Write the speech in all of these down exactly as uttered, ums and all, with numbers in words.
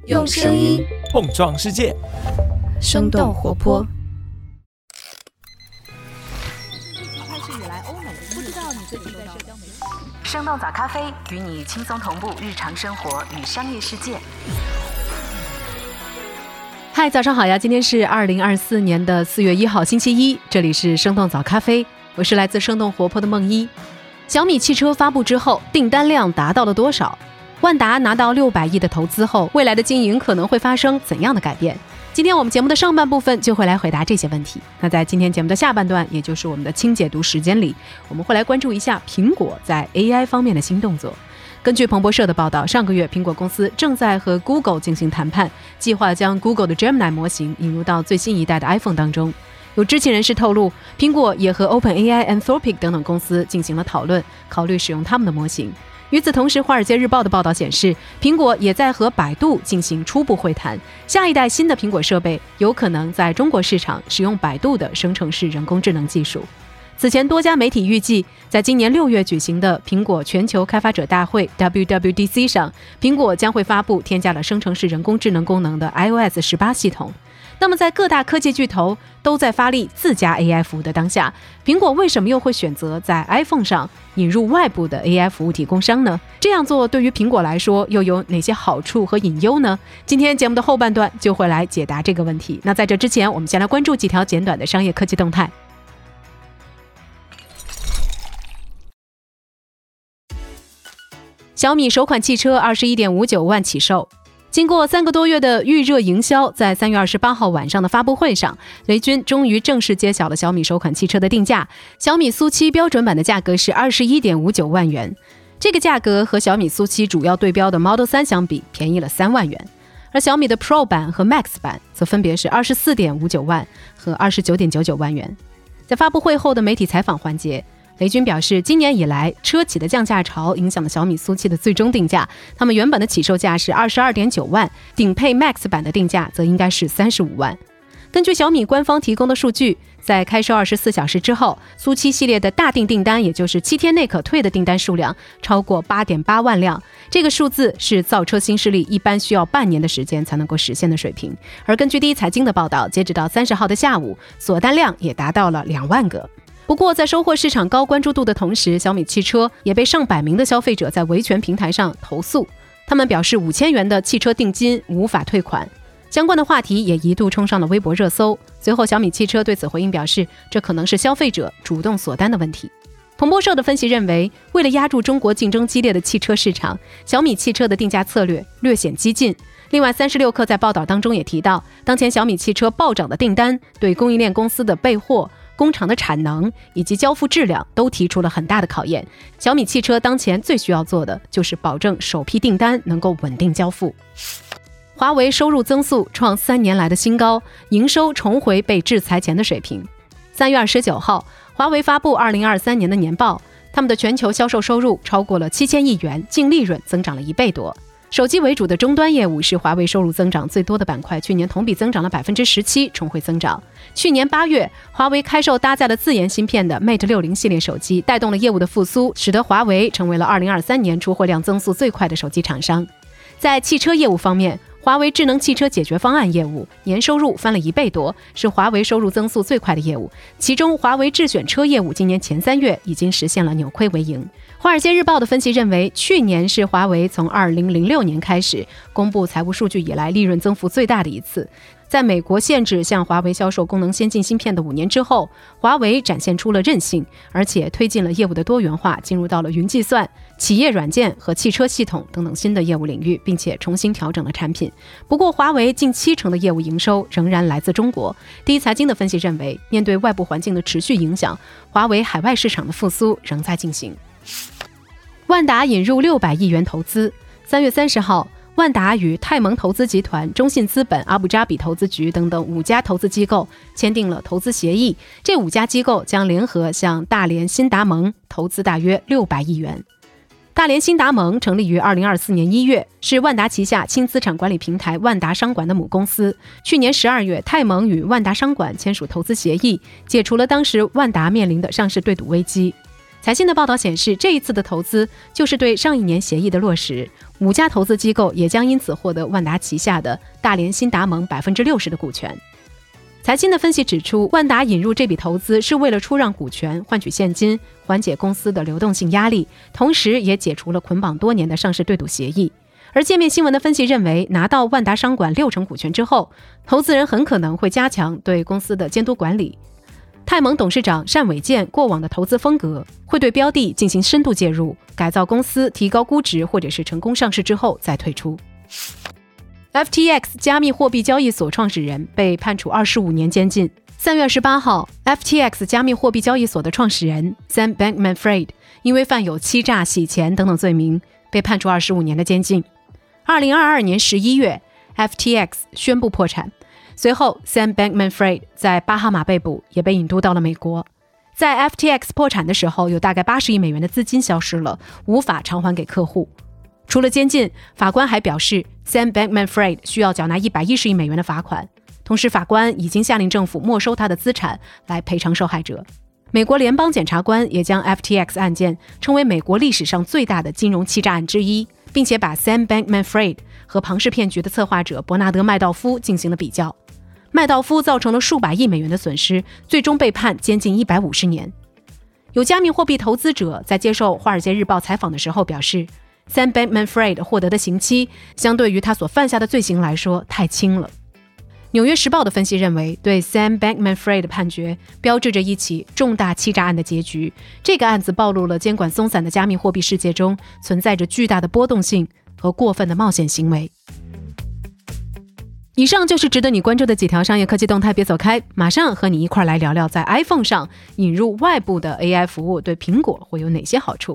用声音碰撞世界， 生动活泼。 开始以来，欧美不知道你最近在社交媒体。 生动早咖啡与你轻松同步日常生活与商业世界。 嗨，早上好呀！今天是二零二四年的四月一号，星期一，这里是生动早咖啡，我是来自生动活泼的梦一。小米汽车发布之后，订单量达到了多少？万达拿到六百亿的投资后，未来的经营可能会发生怎样的改变？今天我们节目的上半部分就会来回答这些问题。那在今天节目的下半段，也就是我们的轻解读时间里，我们会来关注一下苹果在 A I 方面的新动作。根据彭博社的报道，上个月苹果公司正在和 Google 进行谈判，计划将 Google 的 Gemini 模型引入到最新一代的 iPhone 当中。有知情人士透露，苹果也和 OpenAI、Anthropic 等等公司进行了讨论，考虑使用他们的模型。与此同时，《华尔街日报》的报道显示，苹果也在和百度进行初步会谈，下一代新的苹果设备有可能在中国市场使用百度的生成式人工智能技术。此前多家媒体预计，在今年六月举行的苹果全球开发者大会 W W D C 上，苹果将会发布添加了生成式人工智能功能的 i O S 十八系统。那么在各大科技巨头都在发力自家 A I 服务的当下，苹果为什么又会选择在 iPhone 上引入外部的 A I 服务提供商呢？这样做对于苹果来说又有哪些好处和隐忧呢？今天节目的后半段就会来解答这个问题。那在这之前，我们先来关注几条简短的商业科技动态。小米首款汽车 二十一点五九万起售。经过三个多月的预热营销，在三月二十八号晚上的发布会上，雷军终于正式揭晓了小米首款汽车的定价。小米苏七标准版的价格是 二十一点五九万元，这个价格和小米苏七主要对标的 Model 三相比便宜了三万元。而小米的 Pro 版和 Max 版则分别是 二十四点五九万和 二十九点九九万元。在发布会后的媒体采访环节，雷军表示，今年以来车企的降价潮影响了小米苏七的最终定价，他们原本的起售价是 二十二点九万，顶配 Max 版的定价则应该是三十五万。根据小米官方提供的数据，在开售二十四小时之后，苏七系列的大订订单，也就是七天内可退的订单数量超过 八点八万辆，这个数字是造车新势力一般需要半年的时间才能够实现的水平。而根据第一财经的报道，截止到三十号的下午，锁单量也达到了两万个。不过在收获市场高关注度的同时，小米汽车也被上百名的消费者在维权平台上投诉，他们表示五千元的汽车定金无法退款。相关的话题也一度冲上了微博热搜。随后小米汽车对此回应表示，这可能是消费者主动锁单的问题。彭博社的分析认为，为了压住中国竞争激烈的汽车市场，小米汽车的定价策略略显激进。另外三十六氪在报道当中也提到，当前小米汽车暴涨的订单对供应链公司的备货、工厂的产能以及交付质量都提出了很大的考验。小米汽车当前最需要做的就是保证首批订单能够稳定交付。华为收入增速创三年来的新高，营收重回被制裁前的水平。三月二十九号，华为发布二零二三年的年报，他们的全球销售收入超过了七千亿元，净利润增长了一倍多。手机为主的终端业务是华为收入增长最多的板块，去年同比增长了 百分之十七， 重回增长。去年八月，华为开售搭载了自研芯片的 Mate 六十系列手机，带动了业务的复苏，使得华为成为了二零二三年出货量增速最快的手机厂商。在汽车业务方面，华为智能汽车解决方案业务年收入翻了一倍多，是华为收入增速最快的业务。其中华为智选车业务今年前三月已经实现了扭亏为盈。华尔街日报的分析认为，去年是华为从二零零六年开始公布财务数据以来利润增幅最大的一次。在美国限制向华为销售功能先进芯片的五年之后，华为展现出了韧性，而且推进了业务的多元化，进入到了云计算、企业软件和汽车系统等等新的业务领域，并且重新调整了产品。不过华为近七成的业务营收仍然来自中国。第一财经的分析认为，面对外部环境的持续影响，华为海外市场的复苏仍在进行。万达引入六百亿元投资。三月三十号，万达与泰蒙投资集团、中信资本、阿布扎比投资局等等五家投资机构签订了投资协议，这五家机构将联合向大连新达盟投资大约六百亿元。大连新达盟成立于二零二四年一月，是万达旗下轻资产管理平台万达商管的母公司。去年十二月，泰盟与万达商管签署投资协议，解除了当时万达面临的上市对赌危机。 财新的报道显示，这一次的投资就是对上一年协议的落实，五家投资机构也将因此获得万达旗下的大连新达盟 百分之六十 的股权。财新的分析指出，万达引入这笔投资是为了出让股权换取现金，缓解公司的流动性压力，同时也解除了捆绑多年的上市对赌协议。而界面新闻的分析认为，拿到万达商管六成股权之后，投资人很可能会加强对公司的监督管理。泰盟董事长单伟健过往的投资风格会对标的进行深度介入，改造公司，提高估值，或者是成功上市之后再退出。F T X 加密货币交易所创始人被判处二十五年监禁。三月十八号 ，F T X 加密货币交易所的创始人 Sam Bankman-Fried 因为犯有欺诈、洗钱等等罪名，被判处二十五年的监禁。二零二二年十一月 ，F T X 宣布破产。随后 Sam Bankman-Fried 在巴哈马被捕，也被引渡到了美国。在 F T X 破产的时候，有大概八十亿美元的资金消失了，无法偿还给客户。除了监禁，法官还表示 Sam Bankman-Fried 需要缴纳一百一十亿美元的罚款，同时法官已经下令政府没收他的资产来赔偿受害者。美国联邦检察官也将 F T X 案件称为美国历史上最大的金融欺诈案之一，并且把 Sam Bankman-Fried 和庞氏骗局的策划者伯纳德·麦道夫进行了比较。麦道夫造成了数百亿美元的损失，最终被判监禁一百五十年。有加密货币投资者在接受《华尔街日报》采访的时候表示， Sam Bankman-Fried 获得的刑期相对于他所犯下的罪行来说太轻了。纽约时报的分析认为，对 Sam Bankman-Fried 的判决标志着一起重大欺诈案的结局。这个案子暴露了监管松散的加密货币世界中存在着巨大的波动性和过分的冒险行为。以上就是值得你关注的几条商业科技动态，别走开，马上和你一块来聊聊在 iPhone 上引入外部的 A I 服务对苹果会有哪些好处。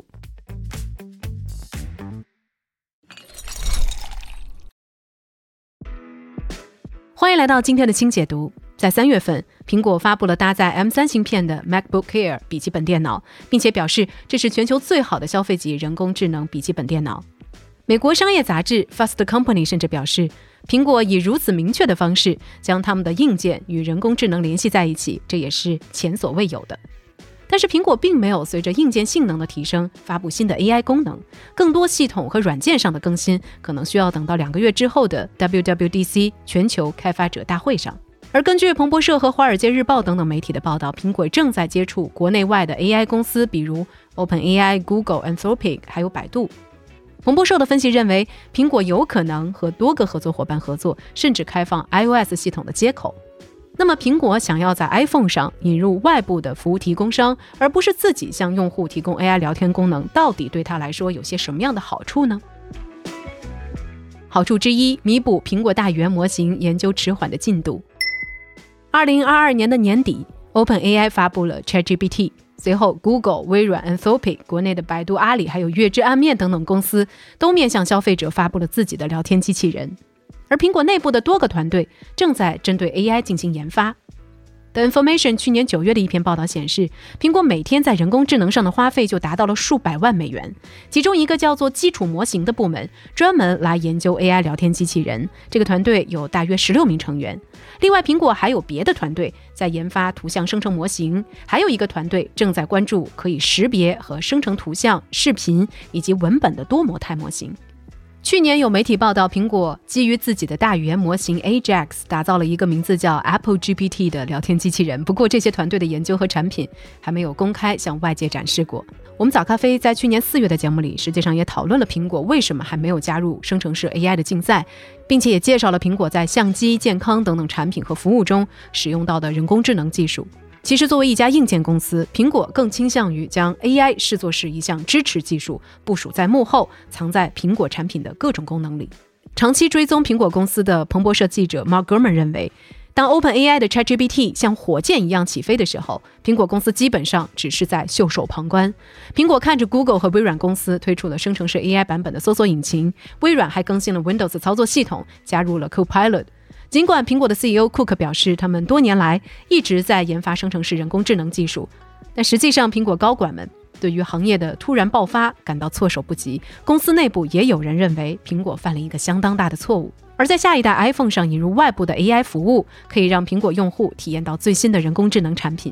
欢迎来到今天的轻解读。在三月份，苹果发布了搭载 M 三 芯片的 MacBook Air 笔记本电脑，并且表示这是全球最好的消费级人工智能笔记本电脑。美国商业杂志 Fast Company 甚至表示，苹果以如此明确的方式将他们的硬件与人工智能联系在一起，这也是前所未有的。但是苹果并没有随着硬件性能的提升发布新的 A I 功能，更多系统和软件上的更新可能需要等到两个月之后的 W W D C 全球开发者大会上。而根据彭博社和华尔街日报等等媒体的报道，苹果正在接触国内外的 A I 公司，比如 OpenAI、Google、Anthropic 还有百度。彭博社的分析认为，苹果有可能和多个合作伙伴合作，甚至开放 iOS 系统的接口。那么苹果想要在 iPhone 上引入外部的服务提供商，而不是自己向用户提供 A I 聊天功能，到底对它来说有些什么样的好处呢？好处之一，弥补苹果大语言模型研究迟缓的进度。二零二二年的年底 ，OpenAI 发布了 ChatGPT， 随后 Google、微软、Anthropic、国内的百度、阿里还有月之暗面等等公司都面向消费者发布了自己的聊天机器人。而苹果内部的多个团队正在针对 A I 进行研发。The Information 去年九月的一篇报道显示，苹果每天在人工智能上的花费就达到了数百万美元。其中一个叫做基础模型的部门专门来研究 A I 聊天机器人，这个团队有大约十六名成员。另外，苹果还有别的团队在研发图像生成模型，还有一个团队正在关注可以识别和生成图像、视频以及文本的多模态模型。去年有媒体报道，苹果基于自己的大语言模型 Ajax 打造了一个名字叫 Apple G P T 的聊天机器人，不过这些团队的研究和产品还没有公开向外界展示过。我们早咖啡在去年四月的节目里实际上也讨论了苹果为什么还没有加入生成式 A I 的竞赛，并且也介绍了苹果在相机、健康等等产品和服务中使用到的人工智能技术。其实作为一家硬件公司，苹果更倾向于将 A I 视作是一项支持技术，部署在幕后，藏在苹果产品的各种功能里。长期追踪苹果公司的彭博社记者 Mark Gurman 认为，当 OpenAI 的 ChatGPT 像火箭一样起飞的时候，苹果公司基本上只是在袖手旁观。苹果看着 Google 和微软公司推出了生成式 A I 版本的搜索引擎，微软还更新了 Windows 操作系统，加入了 Copilot。尽管苹果的 C E O 库克表示，他们多年来一直在研发生成式人工智能技术，但实际上苹果高管们对于行业的突然爆发感到措手不及。公司内部也有人认为苹果犯了一个相当大的错误。而在下一代 iPhone 上引入外部的 A I 服务，可以让苹果用户体验到最新的人工智能产品。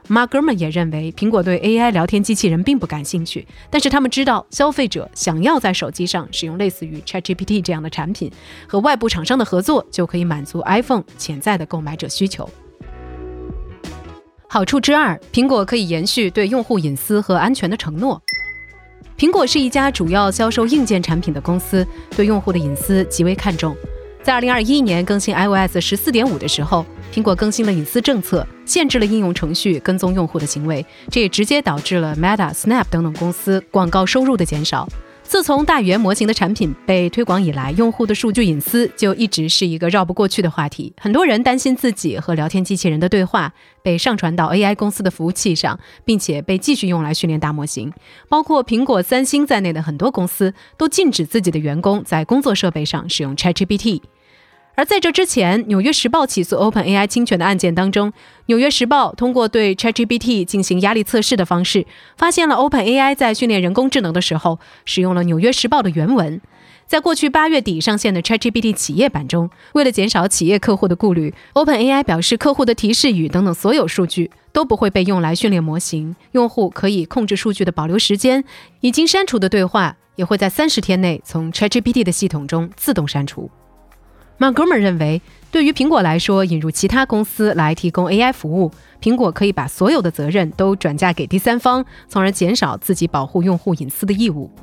Mark Gurman 也认为，苹果对 A I 聊天机器人并不感兴趣，但是他们知道消费者想要在手机上使用类似于 ChatGPT 这样的产品，和外部厂商的合作就可以满足 iPhone 潜在的购买者需求。好处之二，苹果可以延续对用户隐私和安全的承诺。苹果是一家主要销售硬件产品的公司，对用户的隐私极为看重。在二零二一年更新 iOS 十四点五 的时候，苹果更新了隐私政策，限制了应用程序跟踪用户的行为，这也直接导致了 Meta、Snap 等等公司广告收入的减少。自从大语言模型的产品被推广以来，用户的数据隐私就一直是一个绕不过去的话题。很多人担心自己和聊天机器人的对话被上传到 A I 公司的服务器上，并且被继续用来训练大模型。包括苹果、三星在内的很多公司都禁止自己的员工在工作设备上使用 ChatGPT。而在这之前，纽约时报起诉 OpenAI 侵权的案件当中，纽约时报通过对 ChatGPT 进行压力测试的方式，发现了 OpenAI 在训练人工智能的时候使用了纽约时报的原文。在过去八月底上线的 ChatGPT 企业版中，为了减少企业客户的顾虑， OpenAI 表示客户的提示语等等所有数据都不会被用来训练模型，用户可以控制数据的保留时间，已经删除的对话也会在三十天内从 ChatGPT 的系统中自动删除。Mark Gurman 认为，对于苹果来说，引入其他公司来提供 A I 服务，苹果可以把所有的责任都转嫁给第三方，从而减少自己保护用户隐私的义务。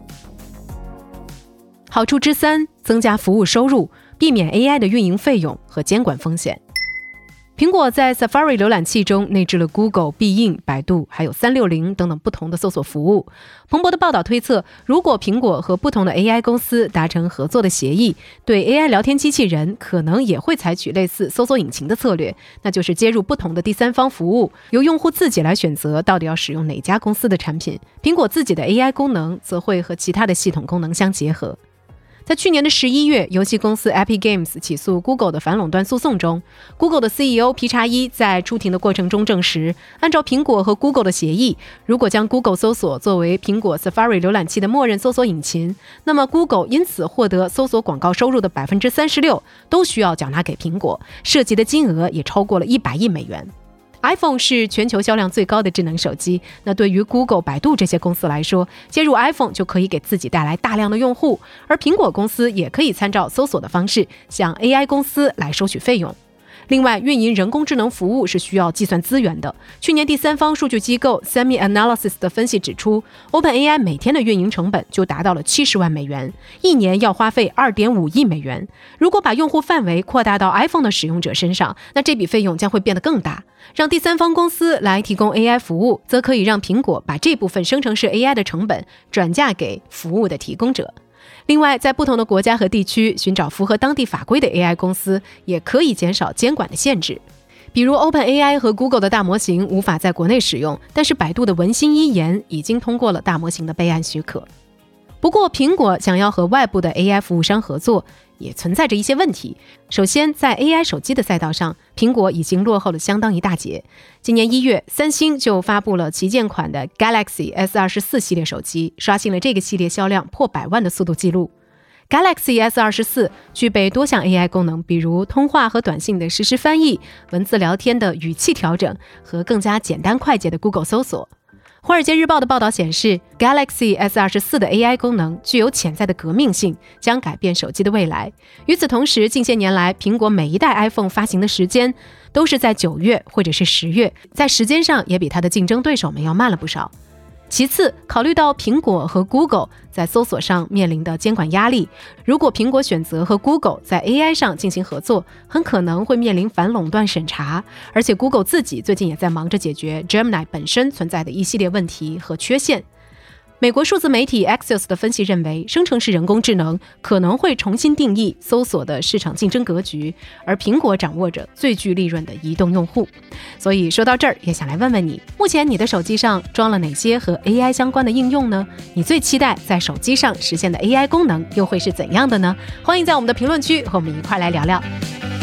好处之三，增加服务收入，避免 A I 的运营费用和监管风险。苹果在 Safari 浏览器中内置了 Google、必应、百度还有三六零等等不同的搜索服务。彭博的报道推测，如果苹果和不同的 A I 公司达成合作的协议，对 A I 聊天机器人可能也会采取类似搜索引擎的策略，那就是接入不同的第三方服务，由用户自己来选择到底要使用哪家公司的产品。苹果自己的 A I 功能则会和其他的系统功能相结合。在去年的十一月，游戏公司 Epic Games 起诉 Google 的反垄断诉讼中， Google 的 C E O 皮查伊在出庭的过程中证实，按照苹果和 Google 的协议，如果将 Google 搜索作为苹果 Safari 浏览器的默认搜索引擎，那么 Google 因此获得搜索广告收入的 百分之三十六 都需要缴纳给苹果，涉及的金额也超过了一百亿美元。iPhone 是全球销量最高的智能手机，那对于 Google、百度这些公司来说，接入 iPhone 就可以给自己带来大量的用户，而苹果公司也可以参照搜索的方式向 A I 公司来收取费用。另外，运营人工智能服务是需要计算资源的。去年第三方数据机构 SemiAnalysis 的分析指出， OpenAI 每天的运营成本就达到了七十万美元，一年要花费 二点五亿美元。如果把用户范围扩大到 iPhone 的使用者身上，那这笔费用将会变得更大。让第三方公司来提供 A I 服务，则可以让苹果把这部分生成式 A I 的成本转嫁给服务的提供者。另外，在不同的国家和地区寻找符合当地法规的 A I 公司，也可以减少监管的限制。比如 OpenAI 和 Google 的大模型无法在国内使用，但是百度的文心一言已经通过了大模型的备案许可。不过，苹果想要和外部的 A I 服务商合作，也存在着一些问题。首先，在 A I 手机的赛道上，苹果已经落后了相当一大截。今年一月，三星就发布了旗舰款的 Galaxy S 二十四 系列手机，刷新了这个系列销量破百万的速度记录。Galaxy S 二十四 具备多项 A I 功能，比如通话和短信的实时翻译、文字聊天的语气调整和更加简单快捷的 Google 搜索。华尔街日报的报道显示， Galaxy S 二十四 的 A I 功能具有潜在的革命性，将改变手机的未来。与此同时，近些年来苹果每一代 iPhone 发行的时间都是在九月或者是十月，在时间上也比它的竞争对手们要慢了不少。其次，考虑到苹果和 Google 在搜索上面临的监管压力，如果苹果选择和 Google 在 A I 上进行合作，很可能会面临反垄断审查。而且 Google 自己最近也在忙着解决 Gemini 本身存在的一系列问题和缺陷。美国数字媒体 Axios 的分析认为，生成式人工智能可能会重新定义搜索的市场竞争格局，而苹果掌握着最具利润的移动用户。所以说到这儿，也想来问问你，目前你的手机上装了哪些和 A I 相关的应用呢？你最期待在手机上实现的 A I 功能又会是怎样的呢？欢迎在我们的评论区和我们一块来聊聊。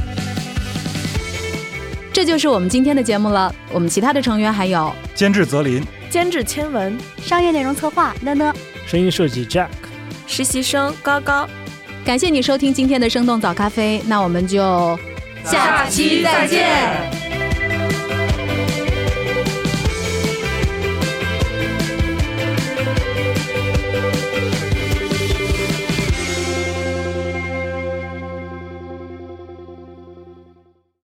这就是我们今天的节目了。我们其他的成员还有监制泽林， 监制千文， 商业内容策划呢呢， 声音设计 Jack， 实习生高高。 感谢你收听今天的生动早咖啡，那我们就下期再见。